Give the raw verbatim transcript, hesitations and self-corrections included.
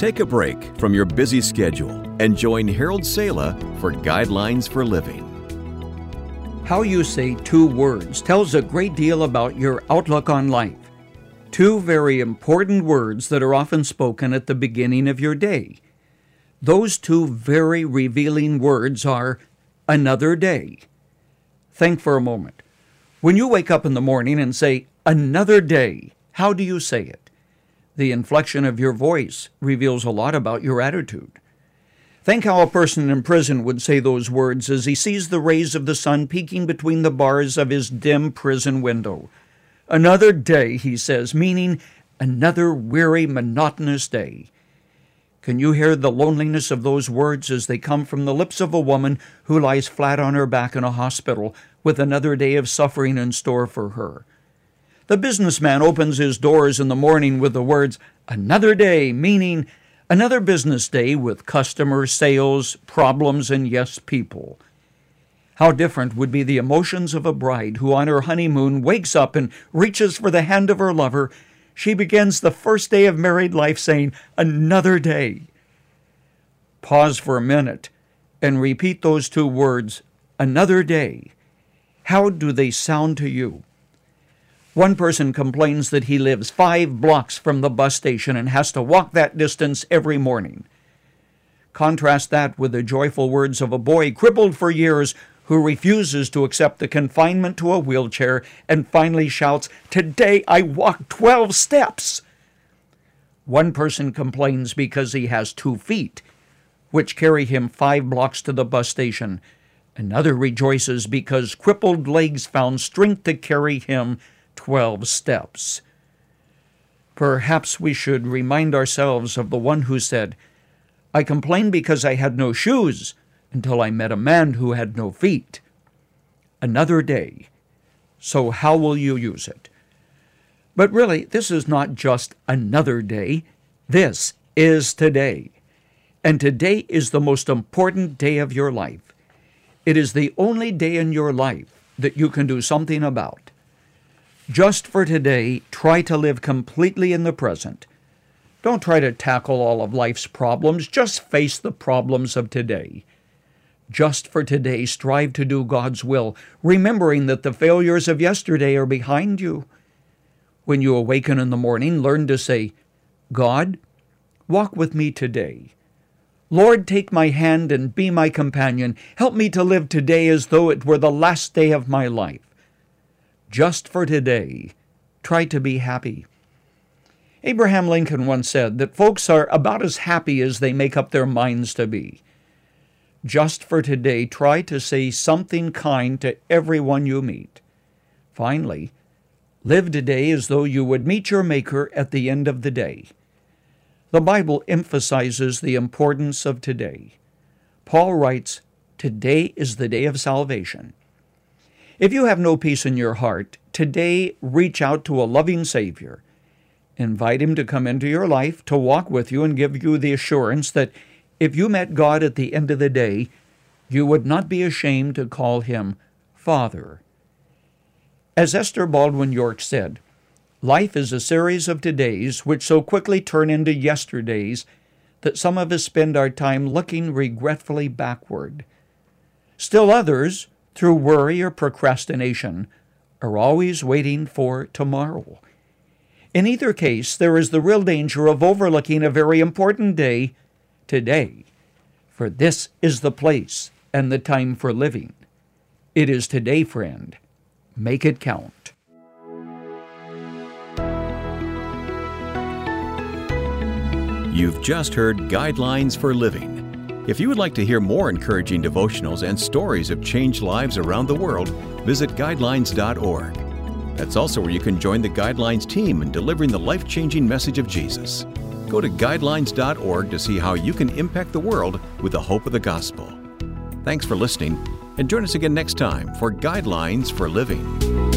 Take a break from your busy schedule and join Harold Sala for Guidelines for Living. How you say two words tells a great deal about your outlook on life. Two very important words that are often spoken at the beginning of your day. Those two very revealing words are another day. Think for a moment. When you wake up in the morning and say, another day, how do you say it? The inflection of your voice reveals a lot about your attitude. Think how a person in prison would say those words as he sees the rays of the sun peeking between the bars of his dim prison window. Another day, he says, meaning another weary, monotonous day. Can you hear the loneliness of those words as they come from the lips of a woman who lies flat on her back in a hospital with another day of suffering in store for her? The businessman opens his doors in the morning with the words, another day, meaning another business day with customers, sales, problems, and yes, people. How different would be the emotions of a bride who on her honeymoon wakes up and reaches for the hand of her lover. She begins the first day of married life saying, another day. Pause for a minute and repeat those two words, another day. How do they sound to you? One person complains that he lives five blocks from the bus station and has to walk that distance every morning. Contrast that with the joyful words of a boy crippled for years who refuses to accept the confinement to a wheelchair and finally shouts, today I walked twelve steps. One person complains because he has two feet, which carry him five blocks to the bus station. Another rejoices because crippled legs found strength to carry him twelve steps. Perhaps we should remind ourselves of the one who said, I complained because I had no shoes until I met a man who had no feet. Another day. So how will you use it? But really, this is not just another day. This is today. And today is the most important day of your life. It is the only day in your life that you can do something about. Just for today, try to live completely in the present. Don't try to tackle all of life's problems. Just face the problems of today. Just for today, strive to do God's will, remembering that the failures of yesterday are behind you. When you awaken in the morning, learn to say, God, walk with me today. Lord, take my hand and be my companion. Help me to live today as though it were the last day of my life. Just for today, try to be happy. Abraham Lincoln once said that folks are about as happy as they make up their minds to be. Just for today, try to say something kind to everyone you meet. Finally, live today as though you would meet your Maker at the end of the day. The Bible emphasizes the importance of today. Paul writes, today is the day of salvation. If you have no peace in your heart, today reach out to a loving Savior. Invite Him to come into your life, to walk with you, and give you the assurance that if you met God at the end of the day, you would not be ashamed to call Him Father. As Esther Baldwin York said, life is a series of todays which so quickly turn into yesterdays that some of us spend our time looking regretfully backward. Still others, through worry or procrastination, are always waiting for tomorrow. In either case, there is the real danger of overlooking a very important day, today, for this is the place and the time for living. It is today, friend. Make it count. You've just heard Guidelines for Living. If you would like to hear more encouraging devotionals and stories of changed lives around the world, visit guidelines dot org. That's also where you can join the Guidelines team in delivering the life-changing message of Jesus. Go to guidelines dot org to see how you can impact the world with the hope of the gospel. Thanks for listening, and join us again next time for Guidelines for Living.